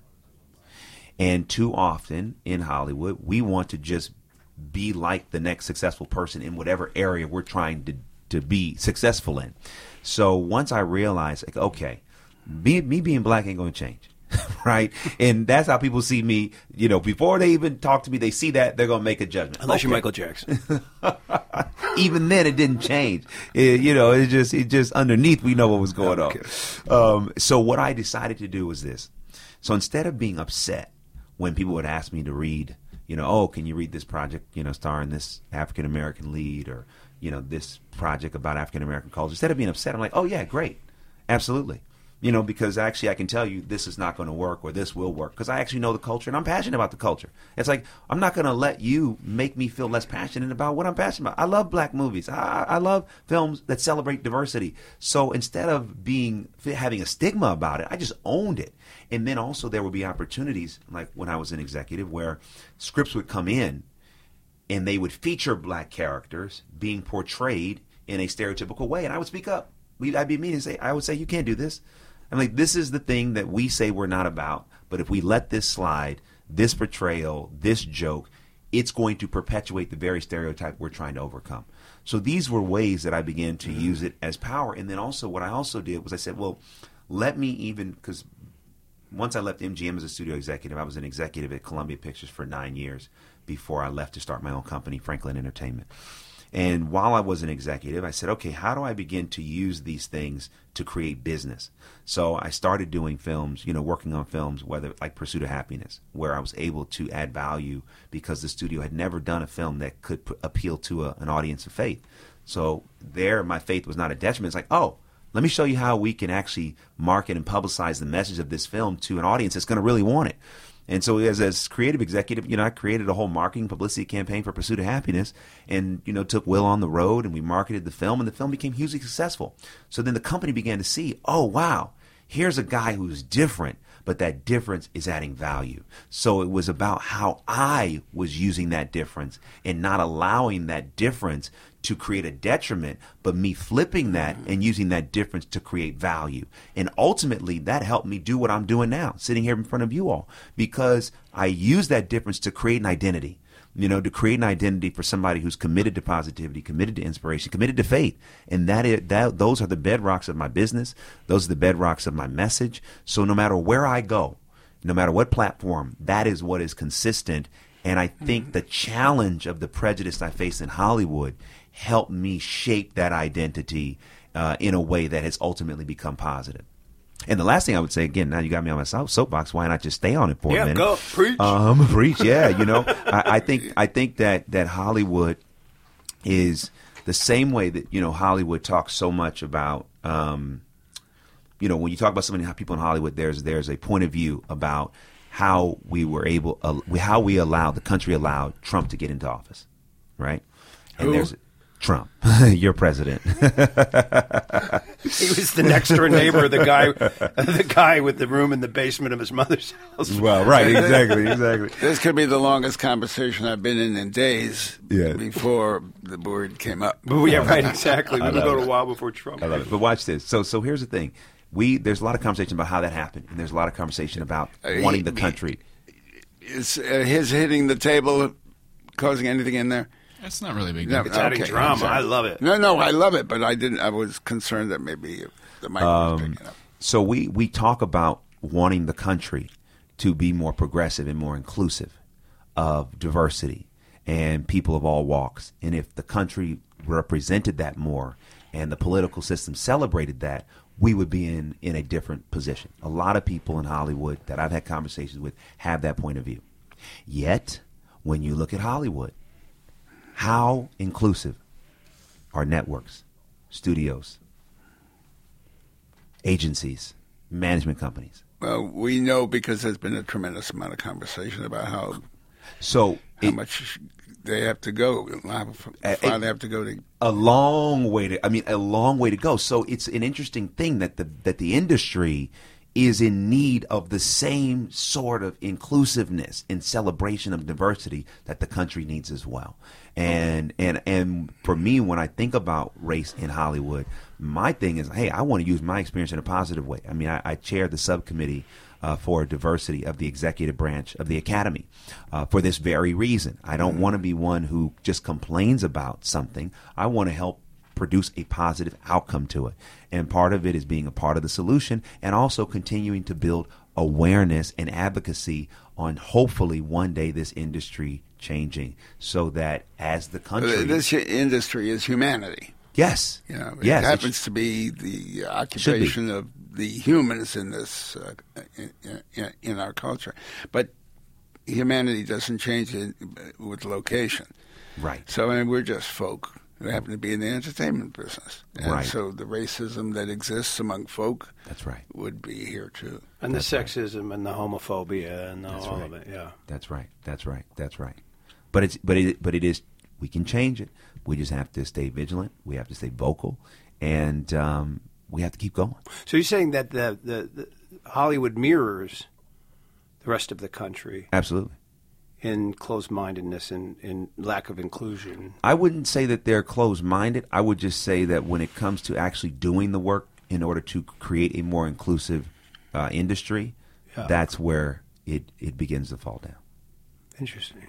Speaker 6: And too often in Hollywood, we want to just be like the next successful person in whatever area we're trying to to be successful in. So once I realized, like, okay, me, me being black ain't going to change. Right? And that's how people see me, you know, before they even talk to me, they see that, they're going to make a judgment.
Speaker 2: Unless
Speaker 6: Okay.
Speaker 2: you're Michael Jackson.
Speaker 6: Even then, it didn't change. It, you know, it just, it just underneath, we know what was going
Speaker 2: Okay.
Speaker 6: on. Um, so what I decided to do was this. So instead of being upset when people would ask me to read, you know, oh, can you read this project, you know, starring this African-American lead, or, you know, this project about African-American culture, instead of being upset, I'm like, oh, yeah, great. Absolutely. You know, because actually I can tell you this is not going to work or this will work, because I actually know the culture and I'm passionate about the culture. It's like, I'm not going to let you make me feel less passionate about what I'm passionate about. I love black movies. I, I love films that celebrate diversity. So instead of being having a stigma about it, I just owned it. And then also there would be opportunities, like when I was an executive, where scripts would come in and they would feature black characters being portrayed in a stereotypical way. And I would speak up. We'd, I'd be mean and say, I would say, you can't do this. I'm like, this is the thing that we say we're not about. But if we let this slide, this portrayal, this joke, it's going to perpetuate the very stereotype we're trying to overcome. So these were ways that I began to mm-hmm. use it as power. And then also what I also did was I said, well, let me even, because once I left M G M as a studio executive, I was an executive at Columbia Pictures for nine years before I left to start my own company, Franklin Entertainment. And while I was an executive, I said, okay, how do I begin to use these things to create business? So I started doing films, you know, working on films, whether like Pursuit of Happiness, where I was able to add value because the studio had never done a film that could p- appeal to a, an audience of faith. So there, my faith was not a detriment. It's like, oh, let me show you how we can actually market and publicize the message of this film to an audience that's going to really want it. And so as a creative executive, you know, I created a whole marketing publicity campaign for Pursuit of Happiness and, you know, took Will on the road and we marketed the film and the film became hugely successful. So then the company began to see, oh, wow, here's a guy who's different, but that difference is adding value. So it was about how I was using that difference and not allowing that difference to create a detriment, but me flipping that and using that difference to create value. And ultimately, that helped me do what I'm doing now, sitting here in front of you all, because I use that difference to create an identity, you know, to create an identity for somebody who's committed to positivity, committed to inspiration, committed to faith. And that is, that those are the bedrocks of my business. Those are the bedrocks of my message. So no matter where I go, no matter what platform, that is what is consistent. And I think the challenge of the prejudice I face in Hollywood helped me shape that identity uh, in a way that has ultimately become positive. And the last thing I would say, again, now you got me on my soapbox, why not just stay on it for
Speaker 2: yeah,
Speaker 6: a minute?
Speaker 2: Yeah, go, preach.
Speaker 6: Um, preach, yeah. You know, I, I think I think that, that Hollywood is the same way that, you know, Hollywood talks so much about, um, you know, when you talk about some of the people in Hollywood, there's there's a point of view about how we were able, uh, how we allowed, the country allowed Trump to get into office, right? And
Speaker 4: Who?
Speaker 6: there's Trump, your president.
Speaker 2: He was the next door neighbor, the guy, the guy with the room in the basement of his mother's house.
Speaker 6: Well, right, exactly, exactly.
Speaker 4: This could be the longest conversation I've been in in days
Speaker 6: Yeah.
Speaker 4: before the word came up.
Speaker 2: But yeah, right, exactly.
Speaker 6: I
Speaker 2: We
Speaker 6: love
Speaker 2: go to
Speaker 6: it.
Speaker 2: a while before Trump.
Speaker 6: I love it. But watch this. So, so here's the thing. We there's a lot of conversation about how that happened, and there's a lot of conversation about
Speaker 4: Uh,
Speaker 6: wanting
Speaker 4: he-
Speaker 6: the country.
Speaker 4: Is uh, his hitting the table causing anything in there?
Speaker 7: That's not really a big
Speaker 4: No,
Speaker 7: deal.
Speaker 2: It's adding
Speaker 4: okay,
Speaker 2: drama.
Speaker 4: I'm sorry.
Speaker 2: I love it.
Speaker 4: No, no, I love it, but I didn't. I was concerned that maybe the mic was
Speaker 6: Um,
Speaker 4: picking up.
Speaker 6: So we we talk about wanting the country to be more progressive and more inclusive of diversity and people of all walks. And if the country represented that more and the political system celebrated that, we would be in, in a different position. A lot of people in Hollywood that I've had conversations with have that point of view. Yet, when you look at Hollywood, how inclusive are networks, studios, agencies, management companies?
Speaker 4: Well, we know because there's been a tremendous amount of conversation about how
Speaker 6: So
Speaker 4: how
Speaker 6: it-
Speaker 4: much they have to go, how far
Speaker 6: Uh, it-
Speaker 4: they have to go to.
Speaker 6: a long way to I mean a long way to go. So it's an interesting thing that the that the industry is in need of the same sort of inclusiveness and celebration of diversity that the country needs as well. And and and for me, when I think about race in Hollywood, my thing is, hey, I want to use my experience in a positive way. I mean, I, I chair the subcommittee uh, for diversity of the executive branch of the Academy uh, for this very reason. I don't want to be one who just complains about something. I want to help produce a positive outcome to it. And part of it is being a part of the solution and also continuing to build awareness and advocacy on hopefully one day this industry changing so that as the country...
Speaker 4: This industry is humanity.
Speaker 6: Yes.
Speaker 4: You know,
Speaker 6: yes.
Speaker 4: it happens to be the occupation of the humans in this uh, in, in, in our culture, but humanity doesn't change it with location.
Speaker 6: Right.
Speaker 4: So, I mean, we're just folk who happen to be in the entertainment business, and
Speaker 6: Right.
Speaker 4: so the racism that exists among folk
Speaker 6: That's right.
Speaker 4: would be here too.
Speaker 2: And the
Speaker 6: That's right.
Speaker 2: sexism and the homophobia and the,
Speaker 6: That's
Speaker 2: all
Speaker 6: right.
Speaker 2: of it, yeah.
Speaker 6: That's right. That's right. That's right. But it's but it but it is we can change it. We just have to stay vigilant. We have to stay vocal, and um, we have to keep going.
Speaker 2: So you're saying that the, the, the Hollywood mirrors the rest of the country
Speaker 6: Absolutely.
Speaker 2: in closed-mindedness and in lack of inclusion.
Speaker 6: I wouldn't say that they're closed-minded. I would just say that when it comes to actually doing the work in order to create a more inclusive uh, industry,
Speaker 2: Yeah.
Speaker 6: that's where it, it begins to fall down.
Speaker 2: Interesting.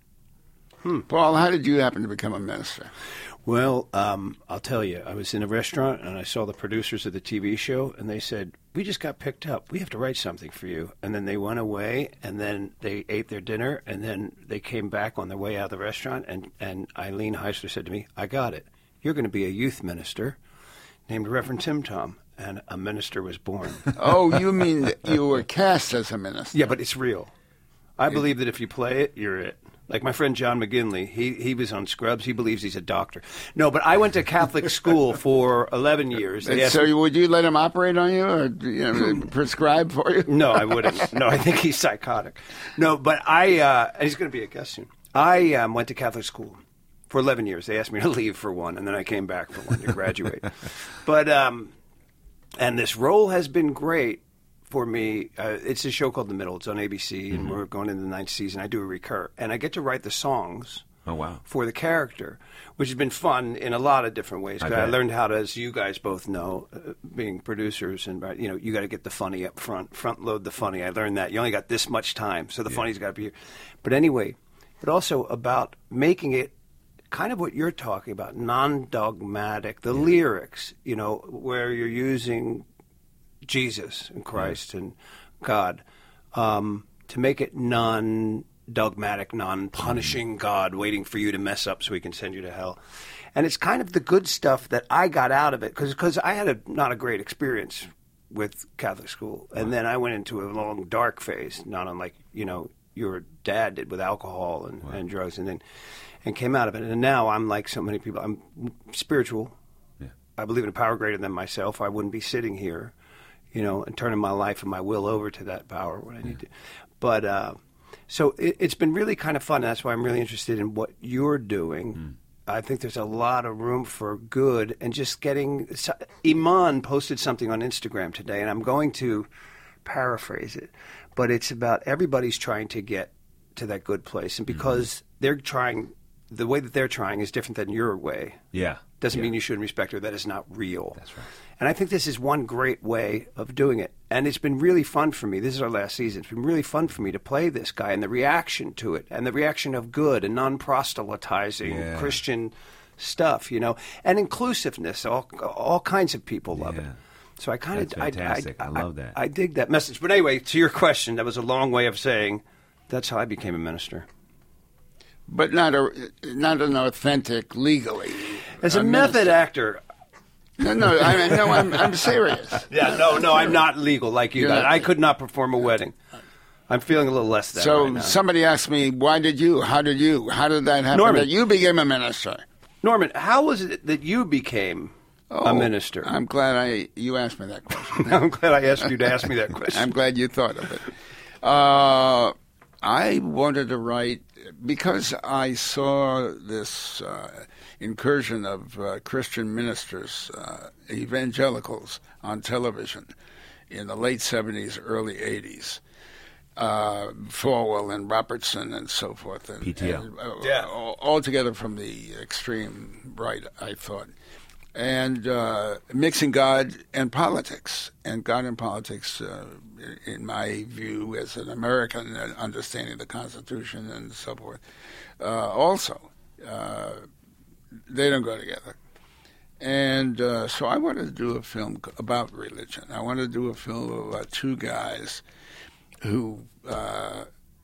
Speaker 4: Paul, how did you happen to become a minister?
Speaker 2: Well, um, I'll tell you, I was in a restaurant and I saw the producers of the T V show and they said, we just got picked up. We have to write something for you. And then they went away and then they ate their dinner and then they came back on their way out of the restaurant and, and Eileen Heisler said to me, I got it. You're going to be a youth minister named Reverend Tim Tom. And a minister was born.
Speaker 4: Oh, you mean that you were cast as a minister?
Speaker 2: Yeah, but it's real. I believe that if you play it, you're it. Like my friend John McGinley, he, he was on Scrubs. He believes he's a doctor. No, but I went to Catholic school for eleven years. They asked
Speaker 4: So
Speaker 2: me-
Speaker 4: would you let him operate on you, or you know, prescribe for you?
Speaker 2: no, I wouldn't. No, I think he's psychotic. No, but I, uh, and he's going to be a guest soon. I um, went to Catholic school for eleven years. They asked me to leave for one, and then I came back for one to graduate. But, um, and this role has been great for me. Uh, it's a show called The Middle. It's on A B C, and we're going into the ninth season. I do a recur, and I get to write the songs
Speaker 6: Oh, wow.
Speaker 2: for the character, which has been fun in a lot of different ways. 'Cause
Speaker 6: I
Speaker 2: I,
Speaker 6: bet.
Speaker 2: learned how to, as you guys both know, uh, being producers, and you know, you got to get the funny up front, front load the funny. I learned that you only got this much time, so the funny's got to be here. But anyway, but also about making it kind of what you're talking about, non-dogmatic. The lyrics, you know, where you're using Jesus and Christ and God um, to make it non-dogmatic, non-punishing God waiting for you to mess up so he can send you to hell. And it's kind of the good stuff that I got out of it because I had a, not a great experience with Catholic school. And then I went into a long dark phase, not unlike, you know, your dad did with alcohol and, and drugs, and then and came out of it. And now I'm like so many people. I'm spiritual.
Speaker 6: Yeah.
Speaker 2: I believe in a power greater than myself. I wouldn't be sitting here you know, and turning my life and my will over to that power when I need to. But uh, so it, it's been really kind of fun. That's why I'm really interested in what you're doing. Mm. I think there's a lot of room for good, and just getting. Iman posted something on Instagram today, and I'm going to paraphrase it, but it's about everybody's trying to get to that good place, and because mm-hmm. they're trying, the way that they're trying is different than your way.
Speaker 6: Yeah,
Speaker 2: doesn't
Speaker 6: yeah.
Speaker 2: mean you shouldn't respect her. That is not real.
Speaker 6: That's right.
Speaker 2: And I think this is one great way of doing it, and it's been really fun for me. This is our last season. It's been really fun for me to play this guy, and the reaction to it, and the reaction of good and non-proselytizing
Speaker 6: yeah.
Speaker 2: Christian stuff, you know, and inclusiveness. All all kinds of people love
Speaker 6: yeah.
Speaker 2: it. So I kind of,
Speaker 6: fantastic.
Speaker 2: I, I,
Speaker 6: I love that.
Speaker 2: I, I dig that message. But anyway, to your question, that was a long way of saying that's how I became a minister.
Speaker 4: But not a not an authentic legally.
Speaker 2: As a, a method actor.
Speaker 4: No, no, I, no, I'm I'm serious.
Speaker 2: Yeah, no, no, I'm not legal like you.
Speaker 4: Not,
Speaker 2: I could not perform a wedding. I'm feeling a little less than
Speaker 4: so
Speaker 2: right now.
Speaker 4: Somebody asked me, why did you? How did you? How did that happen?
Speaker 2: Norman,
Speaker 4: that you became a minister.
Speaker 2: Norman, how was it that you became
Speaker 4: oh,
Speaker 2: a minister?
Speaker 4: I'm glad I you asked me that question.
Speaker 2: I'm glad I asked you to ask me that question.
Speaker 4: I'm glad you thought of it. Uh, I wanted to write because I saw this uh, incursion of uh, Christian ministers, uh, evangelicals, on television in the late seventies, early eighties. Uh, Falwell and Robertson and so forth. And,
Speaker 6: P T L.
Speaker 4: And, uh,
Speaker 2: yeah.
Speaker 4: all, all together from the extreme right, I thought. And uh, mixing God and politics. And God and politics, uh, in my view, as an American understanding the Constitution and so forth, uh, also, uh, they don't go together. And uh, so I wanted to do a film about religion. I wanted to do a film about two guys who uh,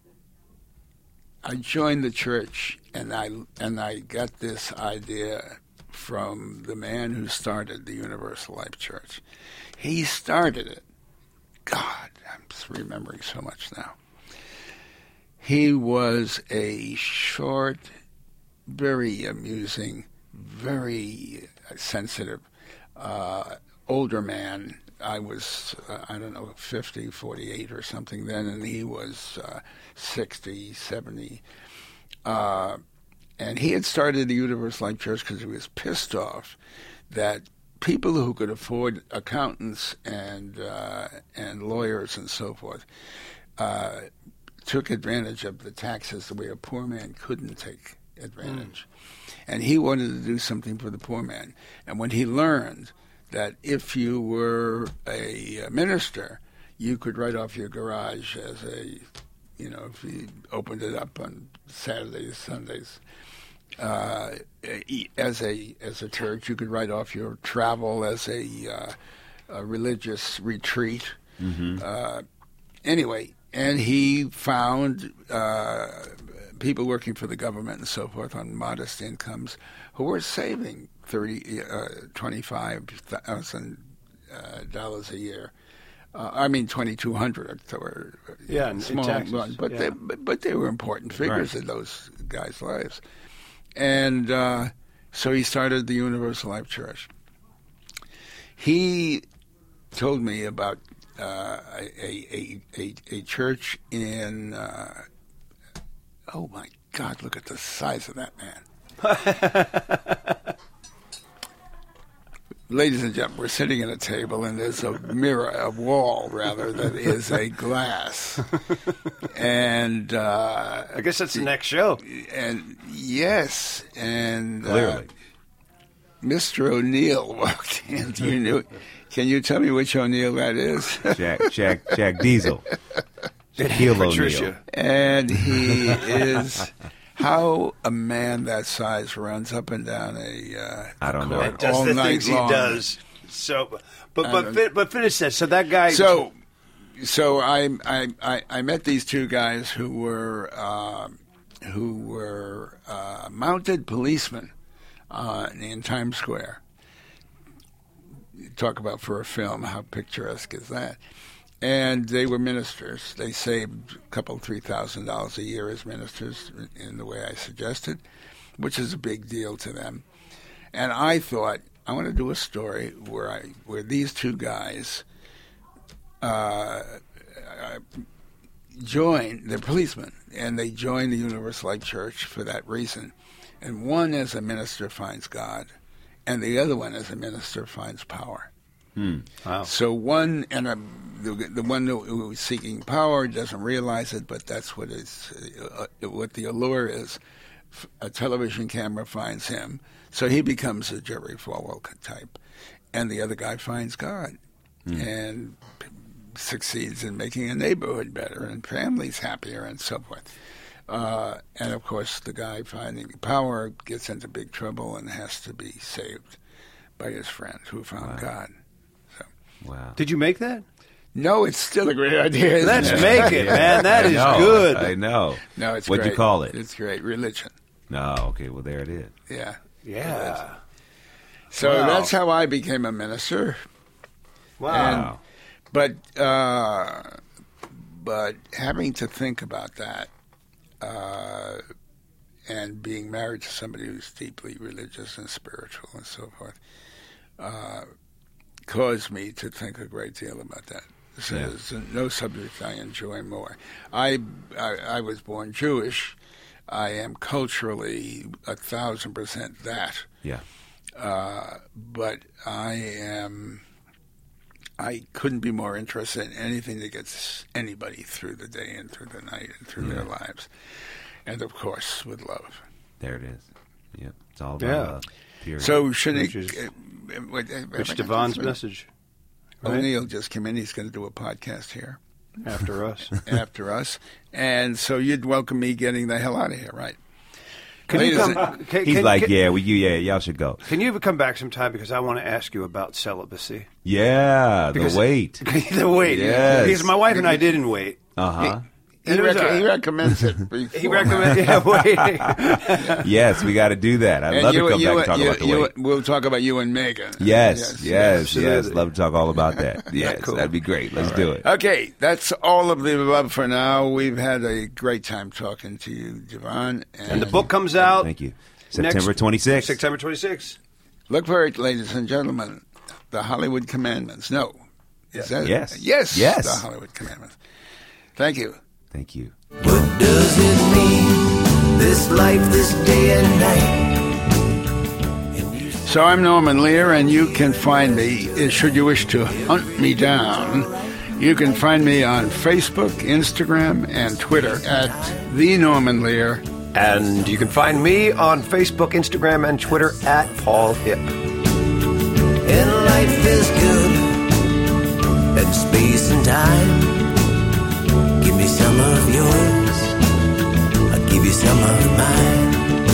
Speaker 4: I joined the church, and I and I got this idea from the man who started the Universal Life Church. He started it. God, I'm just remembering so much now. He was a short, very amusing, very sensitive, uh, older man. I was, uh, I don't know, fifty, forty-eight or something then, and he was uh, sixty, seventy. Uh, and he had started the Universal Life Church because he was pissed off that people who could afford accountants and uh, and lawyers and so forth uh, took advantage of the taxes the way a poor man couldn't take advantage. Mm. And he wanted to do something for the poor man. And when he learned that if you were a minister, you could write off your garage as a, you know, if you opened it up on Saturdays, Sundays, uh, as a as a church, you could write off your travel as a, uh, a religious retreat. Mm-hmm. Uh, anyway, and he found uh, people working for the government and so forth on modest incomes who were saving thirty, uh, twenty-five thousand uh, dollars a year. Uh, I mean, twenty-two hundred. Or
Speaker 2: yeah, in,
Speaker 4: small,
Speaker 2: in taxes.
Speaker 4: but
Speaker 2: yeah.
Speaker 4: they but, but they were important figures
Speaker 6: right.
Speaker 4: in those guys' lives, and uh, so he started the Universal Life Church. He told me about uh, a, a a a church in. Uh, oh my God! Look at the size of that man. Ladies and gentlemen, we're sitting at a table, and there's a mirror, a wall, rather, that is a glass. And uh,
Speaker 2: I guess that's the next show.
Speaker 4: And yes, and
Speaker 6: clearly,
Speaker 4: uh, Mister O'Neill walked in. You knew? Can you tell me which O'Neill that is?
Speaker 6: Jack, Jack, Jack Diesel, Shaquille O'Neal,
Speaker 4: and he is. How a man that size runs up and down a uh,
Speaker 6: I don't know.
Speaker 2: And does
Speaker 4: all
Speaker 2: the
Speaker 4: night
Speaker 2: things
Speaker 4: long.
Speaker 2: he does. So, but but fi- but finish that. So that guy.
Speaker 4: So, so I I I, I met these two guys who were uh, who were uh, mounted policemen uh, in Times Square. Talk about for a film, how picturesque is that? And they were ministers. They saved a couple, three thousand dollars a year as ministers in the way I suggested, which is a big deal to them. And I thought, I want to do a story where I, where these two guys uh, join, they're policemen, and they join the Universal Life Church for that reason. And one as a minister finds God, and the other one as a minister finds power.
Speaker 2: Hmm. Wow.
Speaker 4: So one and a, the, the one who is seeking power doesn't realize it, but that's what is uh, what the allure is. A television camera finds him, so he becomes a Jerry Falwell type, and the other guy finds God, hmm. and p- succeeds in making a neighborhood better and families happier and so forth. Uh, and of course, the guy finding power gets into big trouble and has to be saved by his friend who found
Speaker 6: Wow.
Speaker 4: God.
Speaker 6: Wow.
Speaker 2: Did you make that?
Speaker 4: No, it's still a great idea. Isn't
Speaker 2: Let's
Speaker 4: it?
Speaker 2: make it, man. That
Speaker 6: I
Speaker 2: is
Speaker 6: know,
Speaker 2: good.
Speaker 6: I know.
Speaker 4: No, it's
Speaker 6: What'd
Speaker 4: great.
Speaker 6: you call it?
Speaker 4: It's great. Religion.
Speaker 6: No, okay, well, there it is.
Speaker 4: Yeah.
Speaker 2: Yeah.
Speaker 4: So
Speaker 2: Wow.
Speaker 4: that's how I became a minister.
Speaker 2: Wow.
Speaker 4: But uh, but having to think about that uh, and being married to somebody who's deeply religious and spiritual and so forth uh, caused me to think a great deal about that. So
Speaker 6: Yeah.
Speaker 4: there's no subject I enjoy more. I, I I was born Jewish. I am culturally a thousand percent that.
Speaker 6: Yeah.
Speaker 4: Uh, but I am. I couldn't be more interested in anything that gets anybody through the day and through the night and through
Speaker 6: Yeah.
Speaker 4: their lives, and of course with love.
Speaker 6: There it is. Yep. It's all about
Speaker 2: Yeah.
Speaker 6: love. Period.
Speaker 4: So should
Speaker 2: Which
Speaker 4: it?
Speaker 2: is-
Speaker 4: uh, uh, what- uh,
Speaker 2: Rich
Speaker 4: have I got
Speaker 2: Devon's
Speaker 4: this?
Speaker 2: message. Right?
Speaker 4: O'Neill just came in. He's going to do a podcast here
Speaker 2: After us.
Speaker 4: after us, and so you'd welcome me getting the hell out of here, right?
Speaker 2: Can you
Speaker 4: Ladies
Speaker 2: come?
Speaker 4: and-
Speaker 2: Can,
Speaker 6: He's
Speaker 2: can-
Speaker 6: like,
Speaker 2: can-
Speaker 6: yeah, well, you, yeah, y'all should go.
Speaker 2: Can you come back sometime because I want to ask you about celibacy?
Speaker 6: Yeah, the
Speaker 2: Because-
Speaker 6: wait.
Speaker 2: the wait.
Speaker 6: Yes.
Speaker 2: Because my wife and I didn't wait.
Speaker 6: Uh huh.
Speaker 4: He,
Speaker 2: And it was
Speaker 4: rec-
Speaker 2: a-
Speaker 4: he recommends it. Before.
Speaker 2: He recommended yeah, waiting.
Speaker 6: Yes, we got to do that. I'd
Speaker 4: And
Speaker 6: love
Speaker 4: you,
Speaker 6: to come
Speaker 4: you,
Speaker 6: back and talk
Speaker 4: you,
Speaker 6: about the
Speaker 4: you,
Speaker 6: wait.
Speaker 4: We'll talk about you and Megan.
Speaker 6: Yes, yes, yes.
Speaker 2: absolutely.
Speaker 6: Love to talk all about that. Yes,
Speaker 2: Cool.
Speaker 6: that'd be great. Let's do it.
Speaker 4: Okay, that's all of the above for now. We've had a great time talking to you, Devon. And,
Speaker 2: And the book comes out
Speaker 6: Thank you. September twenty-sixth.
Speaker 2: September twenty-sixth.
Speaker 4: Look for it, ladies and gentlemen. The Hollywood Commandments. No. Is that it?
Speaker 6: Yes.
Speaker 4: Yes.
Speaker 6: Yes.
Speaker 4: The Hollywood Commandments. Thank you.
Speaker 6: Thank you.
Speaker 7: What does it mean, this life, this day and night?
Speaker 4: So I'm Norman Lear, and you can find me, uh, should you wish to hunt me down, you can find me on Facebook, Instagram, and Twitter at The Norman Lear.
Speaker 2: And you can find me on Facebook, Instagram, and Twitter at Paul Hip.
Speaker 7: And life is good, and space and time. Give me some of yours, I'll give you some of mine.